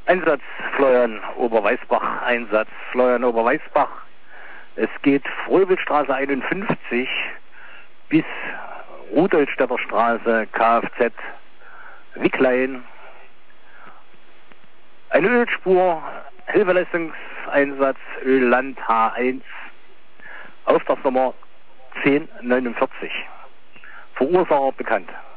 Einsatz Fleuern Oberweißbach, Einsatz Fleuern Oberweißbach. Es geht Frohlwildstraße 51 bis Rudolstädter Straße, Kfz Wicklein. Eine Ölspur, Hilfeleistungseinsatz Ölland H1, Auftragsnummer 1049. Verursacher bekannt.